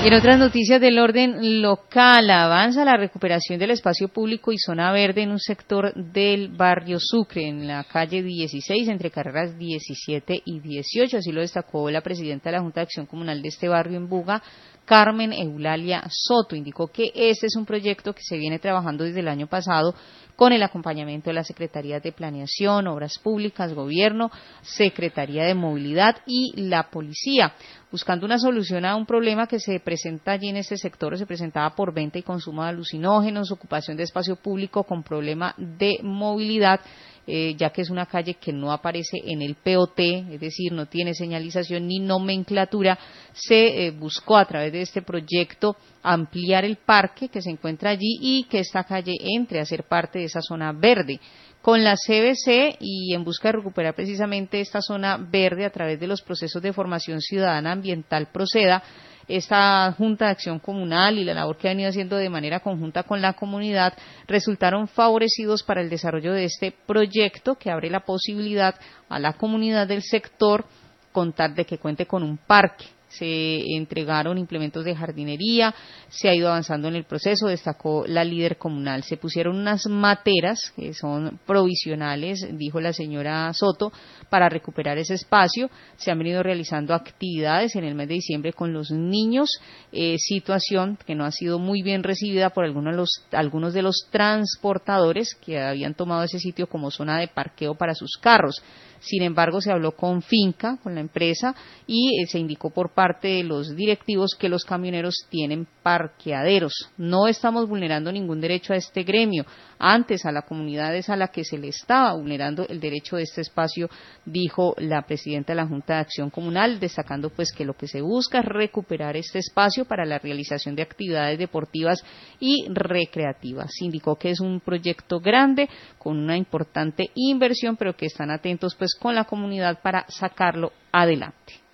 Y en otras noticias del orden local, avanza la recuperación del espacio público y zona verde en un sector del barrio Sucre, en la calle 16, entre carreras 17 y 18. Así lo destacó la presidenta de la Junta de Acción Comunal de este barrio en Buga, Carmen Eulalia Soto. Indicó que este es un proyecto que se viene trabajando desde el año pasado con el acompañamiento de las Secretarías de Planeación, Obras Públicas, Gobierno, Secretaría de Movilidad y la Policía, buscando una solución a un problema que se presenta allí en este sector. Se presentaba por venta y consumo de alucinógenos, ocupación de espacio público con problema de movilidad, ya que es una calle que no aparece en el POT, es decir, no tiene señalización ni nomenclatura. Se buscó a través de este proyecto ampliar el parque que se encuentra allí y que esta calle entre a ser parte de esa zona verde. Con la CBC y en busca de recuperar precisamente esta zona verde a través de los procesos de formación ciudadana ambiental Proceda, esta Junta de Acción Comunal y la labor que ha venido haciendo de manera conjunta con la comunidad resultaron favorecidos para el desarrollo de este proyecto, que abre la posibilidad a la comunidad del sector contar de que cuente con un parque. Se entregaron implementos de jardinería, se ha ido avanzando en el proceso, destacó la líder comunal. Se pusieron unas materas que son provisionales, dijo la señora Soto, para recuperar ese espacio. Se han venido realizando actividades en el mes de diciembre con los niños, situación que no ha sido muy bien recibida por algunos de los transportadores que habían tomado ese sitio como zona de parqueo para sus carros. Sin embargo, se habló con Finca, con la empresa, y se indicó por parte de los directivos que los camioneros tienen parqueaderos. No estamos vulnerando ningún derecho a este gremio. Antes a la comunidad es a la que se le estaba vulnerando el derecho de este espacio, dijo la presidenta de la Junta de Acción Comunal, destacando pues que lo que se busca es recuperar este espacio para la realización de actividades deportivas y recreativas. Indicó que es un proyecto grande, con una importante inversión, pero que están atentos pues con la comunidad para sacarlo adelante.